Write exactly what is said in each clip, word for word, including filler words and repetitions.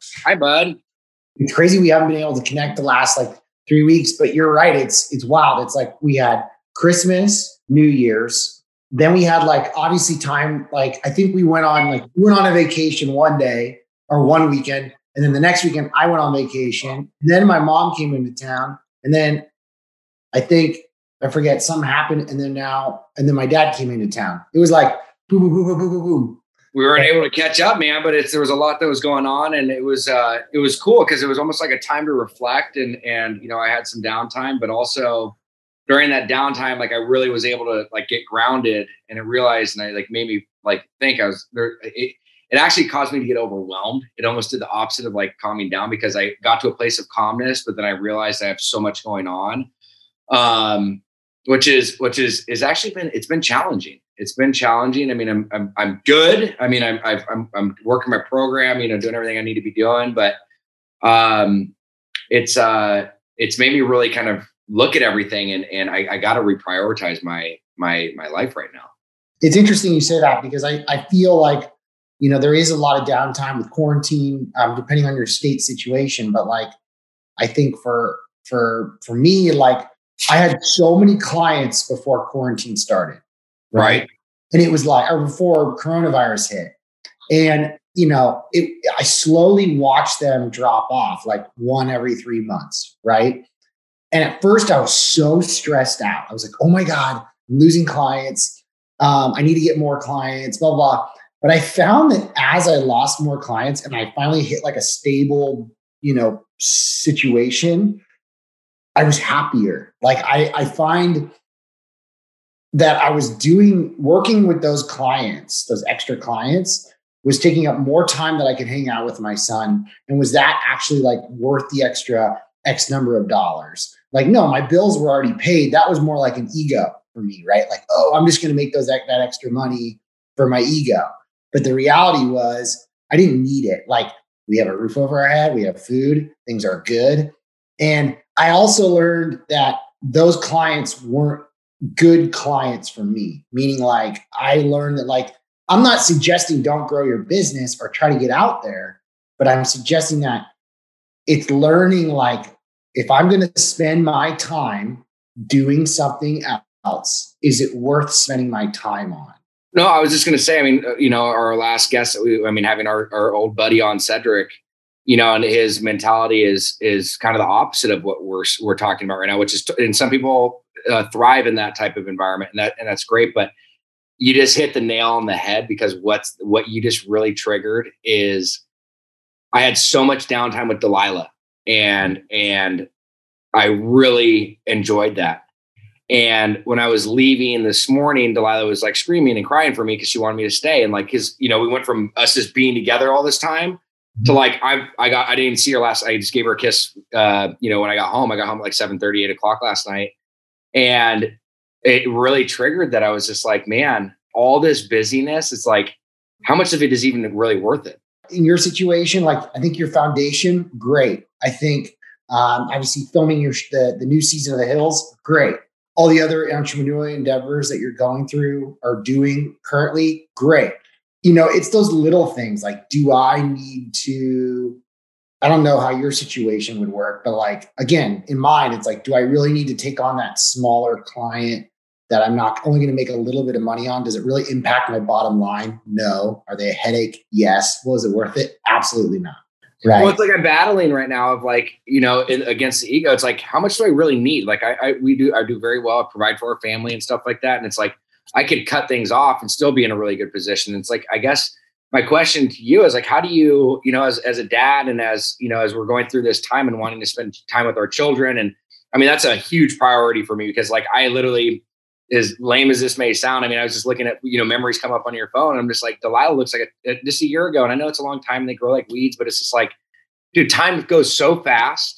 Hi, bud. It's crazy we haven't been able to connect the last like three weeks, but you're right. It's it's wild. It's like we had Christmas, New Year's, then we had like obviously time. Like I think we went on like we went on a vacation one day or one weekend, and then the next weekend I went on vacation. And then my mom came into town, and then I think I forget something happened, and then now and then my dad came into town. It was like boom, boom, boom, boom, boom, boom, boom. We weren't able to catch up, man, but it's, there was a lot that was going on, and it was uh, it was cool because it was almost like a time to reflect, and and you know I had some downtime, but also during that downtime, like I really was able to like get grounded, and I realized, and I like made me like think I was there. It, it actually caused me to get overwhelmed. It almost did the opposite of like calming down because I got to a place of calmness, but then I realized I have so much going on, um, which is which is is actually been it's been challenging. It's been challenging. I mean, I'm I'm I'm good. I mean, I'm I've, I'm I'm working my program, you know, doing everything I need to be doing. But um, it's uh, it's made me really kind of look at everything, and and I, I got to reprioritize my my my life right now. It's interesting you say that because I I feel like you know there is a lot of downtime with quarantine, um, depending on your state situation. But like, I think for for for me, like I had so many clients before quarantine started. Right. right. And it was like, or before coronavirus hit. And, you know, it, I slowly watched them drop off like one every three months. Right. And at first I was so stressed out. I was like, oh my God, I'm losing clients. Um, I need to get more clients, blah, blah. But I found that as I lost more clients and I finally hit like a stable, you know, situation, I was happier. Like I, I find that I was doing, working with those clients, those extra clients, was taking up more time that I could hang out with my son. And was that actually like worth the extra X number of dollars? Like, no, my bills were already paid. That was more like an ego for me, right? Like, oh, I'm just going to make those that extra money for my ego. But the reality was I didn't need it. Like we have a roof over our head, we have food, things are good. And I also learned that those clients weren't good clients for me, meaning like I learned that like I'm not suggesting don't grow your business or try to get out there, but I'm suggesting that it's learning like if I'm going to spend my time doing something else, is it worth spending my time on? No, I was just going to say, I mean, you know, our last guest, we, I mean, having our, our old buddy on, Cedric, you know, and his mentality is is kind of the opposite of what we're we're talking about right now, which is, and some people Uh, thrive in that type of environment, and that and that's great. But you just hit the nail on the head because what's what you just really triggered is I had so much downtime with Delilah, and and I really enjoyed that. And when I was leaving this morning, Delilah was like screaming and crying for me because she wanted me to stay. And like his, you know, we went from us just being together all this time to like I I got I didn't even see her last. I just gave her a kiss. Uh, you know, when I got home, I got home at like seven thirty, eight o'clock last night. And it really triggered that I was just like, man, all this busyness, it's like, how much of it is even really worth it? In your situation, like, I think your foundation, great. I think, um, obviously filming your, the, the new season of The Hills, great. All the other entrepreneurial endeavors that you're going through or doing currently, great. You know, it's those little things like, do I need to, I don't know how your situation would work, but like, again, in mine, it's like, do I really need to take on that smaller client that I'm not only going to make a little bit of money on? Does it really impact my bottom line? No. Are they a headache? Yes. Well, is it worth it? Absolutely not. Right. Well, it's like I'm battling right now of like, you know, in, against the ego. It's like, how much do I really need? Like I, I, we do, I do very well, I provide for our family and stuff like that. And it's like, I could cut things off and still be in a really good position. It's like, I guess, my question to you is like, how do you, you know, as, as a dad and as, you know, as we're going through this time and wanting to spend time with our children. And I mean, that's a huge priority for me because like, I literally, as lame as this may sound, I mean, I was just looking at, you know, memories come up on your phone. And I'm just like, Delilah looks like a, just a year ago. And I know it's a long time and they grow like weeds, but it's just like, dude, time goes so fast.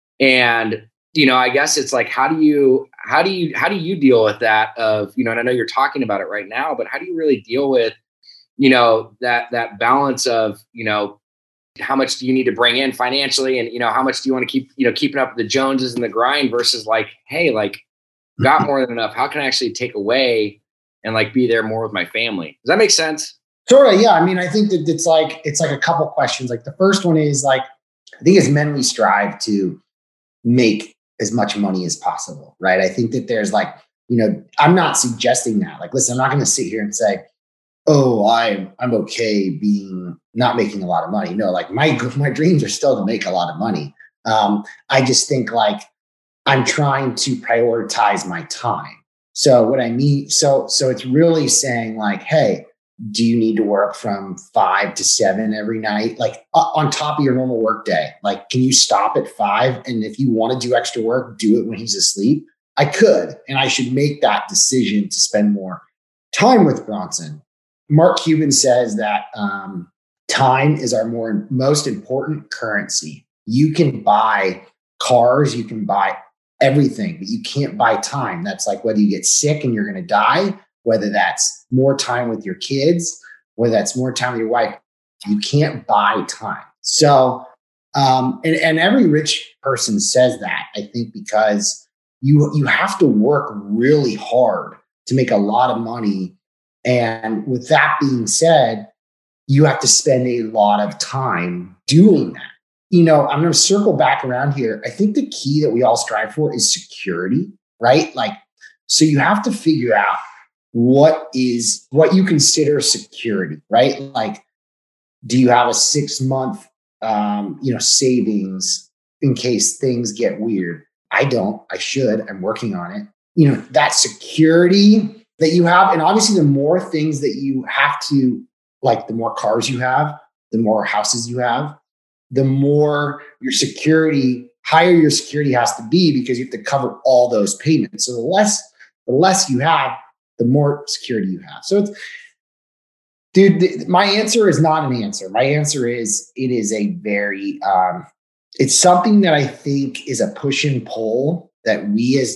And, you know, I guess it's like, how do you, how do you, how do you deal with that of, you know, and I know you're talking about it right now, but how do you really deal with, you know, that, that balance of, you know, how much do you need to bring in financially? And, you know, how much do you want to keep, you know, keeping up with the Joneses and the grind versus like, hey, like got more than enough. How can I actually take away and like be there more with my family? Does that make sense? Sort of, yeah. I mean, I think that it's like it's like a couple questions. Like the first one is like, I think as men we strive to make as much money as possible, right? I think that there's like, you know, I'm not suggesting that. Like, listen, I'm not going to sit here and say, oh, I'm I'm okay being not making a lot of money. No, like my my dreams are still to make a lot of money. Um, I just think like I'm trying to prioritize my time. So what I mean, so so it's really saying like, hey, do you need to work from five to seven every night? Like uh, on top of your normal work day, like, can you stop at five? And if you want to do extra work, do it when he's asleep. I could, and I should make that decision to spend more time with Bronson. Mark Cuban says that um, time is our more most important currency. You can buy cars, you can buy everything, but you can't buy time. That's like whether you get sick and you're going to die, whether that's more time with your kids, whether that's more time with your wife, you can't buy time. So, um, and, and every rich person says that, I think, because you, you have to work really hard to make a lot of money. And with that being said, you have to spend a lot of time doing that. You know, I'm going to circle back around here. I think the key that we all strive for is security, right? Like, so you have to figure out what is what you consider security, right? Like, do you have a six month, um, you know, savings in case things get weird? I don't. I should. I'm working on it. You know, that security that you have, and obviously, the more things that you have to, like, the more cars you have, the more houses you have, the more your security, higher your security has to be because you have to cover all those payments. So the less, the less you have, the more security you have. So it's, dude, the, my answer is not an answer. My answer is, it is a very, um, it's something that I think is a push and pull that we as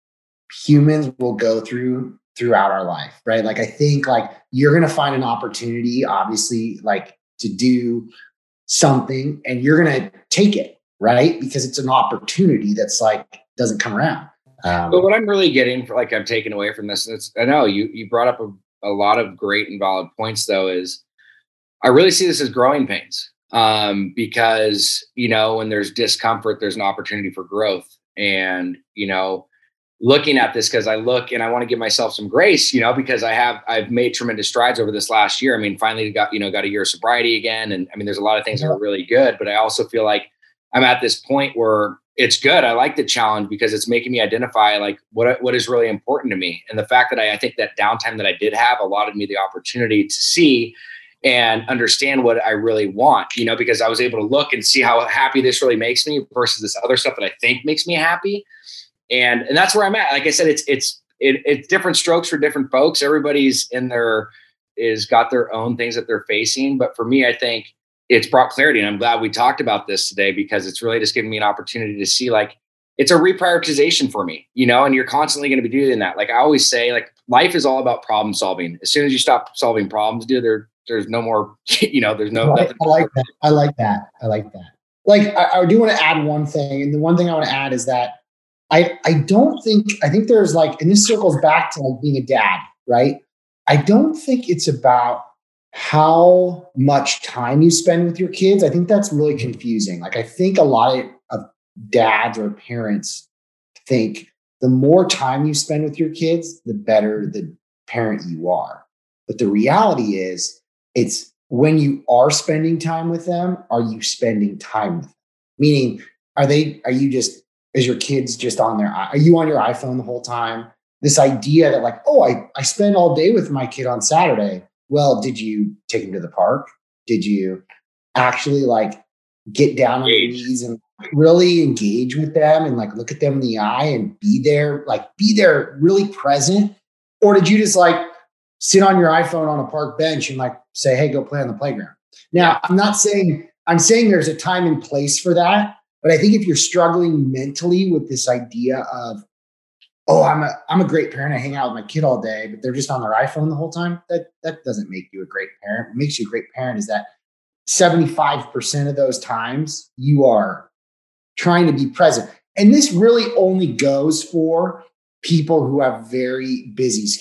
humans will go through throughout our life, right? Like, I think like you're going to find an opportunity, obviously, like to do something and you're going to take it, right? Because it's an opportunity that's like, doesn't come around. Um, but what I'm really getting, for, like, I'm taking away from this, and it's, I know you you brought up a, a lot of great and valid points, though, is I really see this as growing pains, um, because, you know, when there's discomfort, there's an opportunity for growth. And, you know, looking at this, because I look and I want to give myself some grace, you know, because I have, I've made tremendous strides over this last year. I mean, finally got, you know, got a year of sobriety again. And I mean, there's a lot of things yeah. that are really good, but I also feel like I'm at this point where it's good. I like the challenge because it's making me identify like what, what is really important to me. And the fact that I, I think that downtime that I did have allowed me the opportunity to see and understand what I really want, you know, because I was able to look and see how happy this really makes me versus this other stuff that I think makes me happy. And, and that's where I'm at. Like I said, it's, it's, it, it's different strokes for different folks. Everybody's in their, is got their own things that they're facing. But for me, I think it's brought clarity. And I'm glad we talked about this today because it's really just giving me an opportunity to see, like, it's a reprioritization for me, you know, and you're constantly going to be doing that. Like I always say, like, life is all about problem solving. As soon as you stop solving problems, dude, there, there's no more, you know, there's no, right. I like that. I like that. I like that. Like, I, I do want to add one thing. And the one thing I want to add is that I, I don't think, I think there's like, and this circles back to like being a dad, right? I don't think it's about how much time you spend with your kids. I think that's really confusing. Like, I think a lot of, of dads or parents think the more time you spend with your kids, the better the parent you are. But the reality is, it's when you are spending time with them, are you spending time with them? Meaning, are they, are you just, is your kids just on their, are you on your iPhone the whole time? This idea that like, oh, I, I spend all day with my kid on Saturday. Well, did you take him to the park? Did you actually like get down on your knees and really engage with them and like look at them in the eye and be there, like be there really present? Or did you just like sit on your iPhone on a park bench and like say, hey, go play on the playground? Now, I'm not saying, I'm saying there's a time and place for that. But I think if you're struggling mentally with this idea of, oh, I'm a I'm a great parent, I hang out with my kid all day, but they're just on their iPhone the whole time, that that doesn't make you a great parent. What makes you a great parent is that seventy-five percent of those times you are trying to be present. And this really only goes for people who have very busy schedules,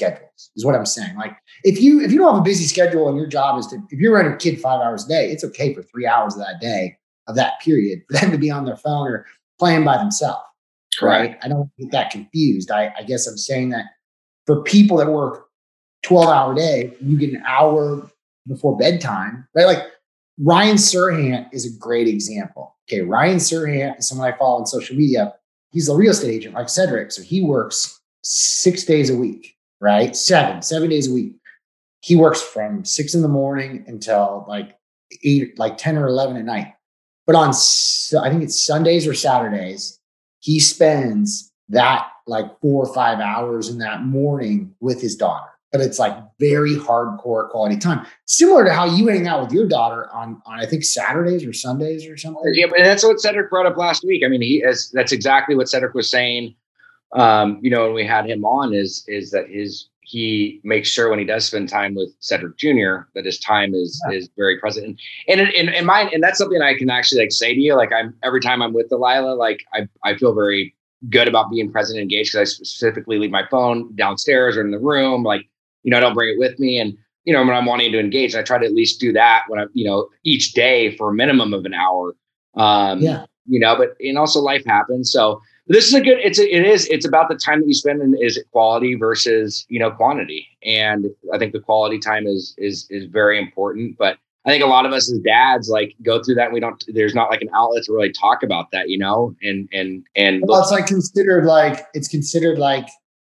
is what I'm saying. Like if you if you don't have a busy schedule and your job is to if you're running a kid five hours a day, it's okay for three hours of that day of that period for them to be on their phone or playing by themselves. Right? I don't get that confused. I, I guess I'm saying that for people that work twelve hour day, you get an hour before bedtime, right? Like Ryan Serhant is a great example. Okay, Ryan Serhant is someone I follow on social media. He's a real estate agent like Cedric. So he works six days a week, right? Seven, seven days a week. He works from six in the morning until like eight, like ten or eleven at night. But on, I think it's Sundays or Saturdays, he spends that like four or five hours in that morning with his daughter. But it's like very hardcore quality time. Similar to how you hang out with your daughter on, on I think Saturdays or Sundays or something. Yeah, but that's what Cedric brought up last week. I mean, he is that's exactly what Cedric was saying. Um, you know, when we had him on, is is that his he makes sure when he does spend time with Cedric Junior that his time is yeah. is very present. And and in, in, in mine, and that's something I can actually like say to you. Like I'm every time I'm with Delilah, like I I feel very good about being present and engaged because I specifically leave my phone downstairs or in the room. Like, you know, I don't bring it with me. And, you know, when I'm wanting to engage, I try to at least do that when I, you know, each day for a minimum of an hour. Um, yeah. You know, but, and also life happens. So this is a good, it's, a, it is, it's about the time that you spend in, is it quality versus, you know, quantity. And I think the quality time is, is, is very important, but I think a lot of us as dads, like go through that and we don't, there's not like an outlet to really talk about that, you know, and, and, and well, it's like considered like, it's considered like,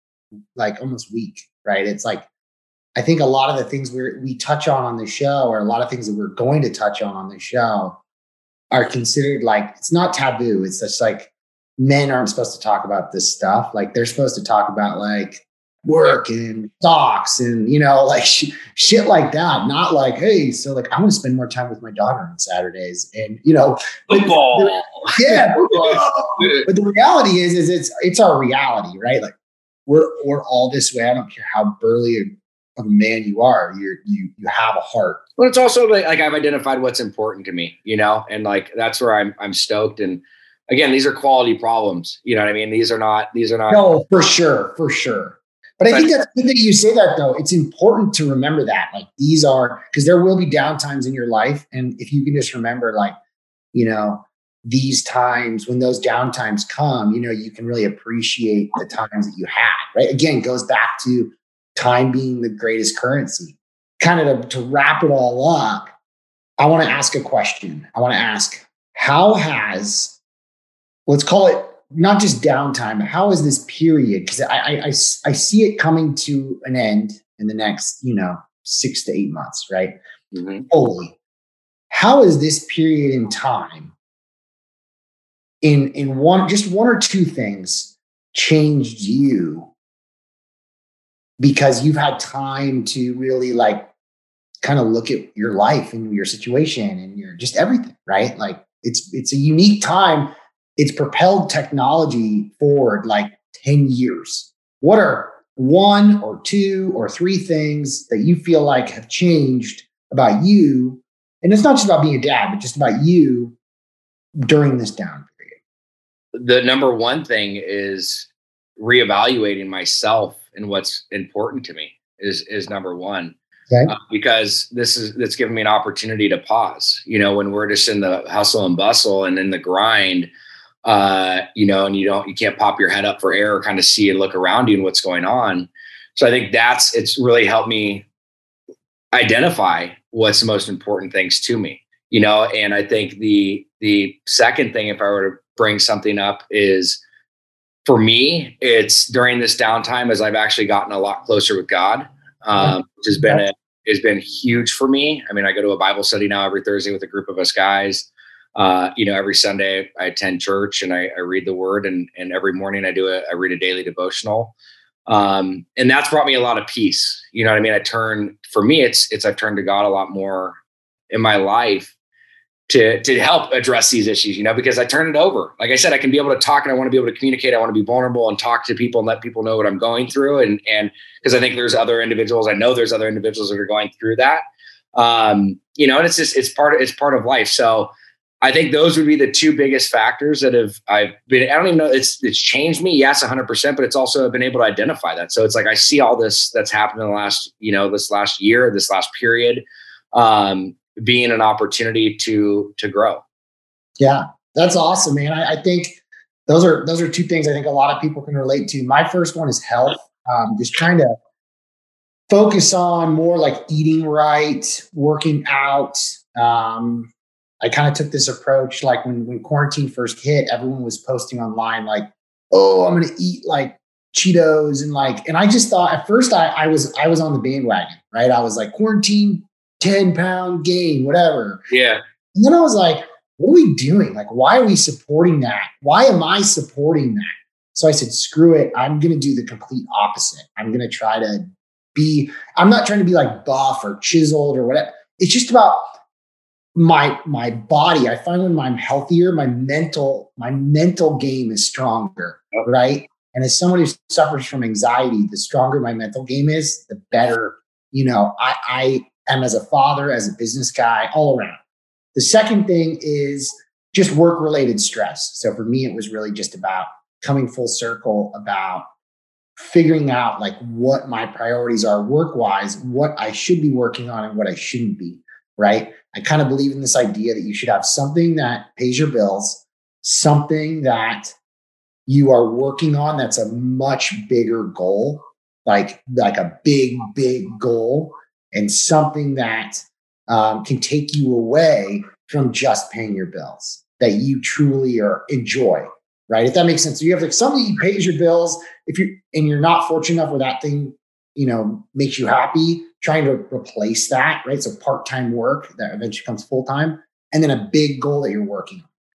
like almost weak, right? It's like, I think a lot of the things we we touch on on the show, or a lot of things that we're going to touch on on the show, are considered like, it's not taboo. It's just like men aren't supposed to talk about this stuff. Like they're supposed to talk about like work and stocks and, you know, like sh- shit like that. Not like, hey, so like I want to spend more time with my daughter on Saturdays and, you know, football. The, yeah. But the reality is, is it's it's our reality, right? Like we're we're all this way. I don't care how burly and of a man you are, you're, you, you have a heart. Well, it's also like, like I've identified what's important to me, you know, and like, that's where I'm, I'm stoked. And again, these are quality problems. You know what I mean? These are not, these are not. No, for sure. For sure. But I think that's good that you say that though. It's important to remember that like these are, because there will be downtimes in your life. And if you can just remember like, you know, these times when those downtimes come, you know, you can really appreciate the times that you had, right? Again, it goes back to time being the greatest currency. Kind of to, to wrap it all up, I want to ask a question. I want to ask, how has, let's call it not just downtime, but how is this period? Because I, I, I, I see it coming to an end in the next, you know, six to eight months, right? Mm-hmm. Fully. How is this period in time in, in one, just one or two things changed you? Because you've had time to really like kind of look at your life and your situation and your just everything, right? Like it's it's a unique time. It's propelled technology forward like ten years. What are one or two or three things that you feel like have changed about you? And it's not just about being a dad, but just about you during this down period. The number one thing is reevaluating myself and what's important to me is, is number one. Okay. Uh, because this is, that's given me an opportunity to pause, you know, when we're just in the hustle and bustle and in the grind, uh, you know, and you don't, you can't pop your head up for air or kind of see and look around you and what's going on. So I think that's, it's really helped me identify what's the most important things to me, you know? And I think the, the second thing, if I were to bring something up, is for me, it's during this downtime as I've actually gotten a lot closer with God, um, which has been a, has been huge for me. I mean, I go to a Bible study now every Thursday with a group of us guys. Uh, you know, every Sunday I attend church and I, I read the word, and, and every morning I do a, I read a daily devotional. Um, and that's brought me a lot of peace. You know what I mean? I turn, for me, it's, it's, I've turned to God a lot more in my life to, to help address these issues, you know, because I turn it over. Like I said, I can be able to talk and I want to be able to communicate. I want to be vulnerable and talk to people and let people know what I'm going through. And, and because I think there's other individuals, I know there's other individuals that are going through that. Um, you know, and it's just, it's part of, it's part of life. So I think those would be the two biggest factors that have I've been. I don't even know it's it's changed me. Yes, one hundred percent, but it's also been able to identify that. So it's like I see all this that's happened in the last you know this last year, this last period, um, being an opportunity to to grow. Yeah, that's awesome, man. I, I think those are those are two things I think a lot of people can relate to. My first one is health. Um, just trying to focus on more like eating right, working out. Um, I kind of took this approach like when, when quarantine first hit, everyone was posting online like, oh, I'm going to eat like Cheetos and like, and I just thought at first I, I was, I was on the bandwagon, right? I was like quarantine, ten pound gain, whatever. Yeah. And then I was like, what are we doing? Like, why are we supporting that? Why am I supporting that? So I said, screw it. I'm going to do the complete opposite. I'm going to try to be, I'm not trying to be like buff or chiseled or whatever. It's just about my, my body. I find when I'm healthier, my mental, my mental game is stronger. Right. And as someone who suffers from anxiety, the stronger my mental game is, the better, you know, I, I am as a father, as a business guy, all around. The second thing is just work-related stress. So for me, it was really just about coming full circle about figuring out like what my priorities are work-wise, what I should be working on and what I shouldn't be, right? I kind of believe in this idea that you should have something that pays your bills, something that you are working on that's a much bigger goal, like, like a big, big goal, and something that um, can take you away from just paying your bills that you truly are enjoy, right? If that makes sense. So you have like something that pays your bills. If you and you're not fortunate enough where that thing, you know, makes you happy, trying to replace that, right? So part-time work that eventually becomes full-time, and then a big goal that you're working on.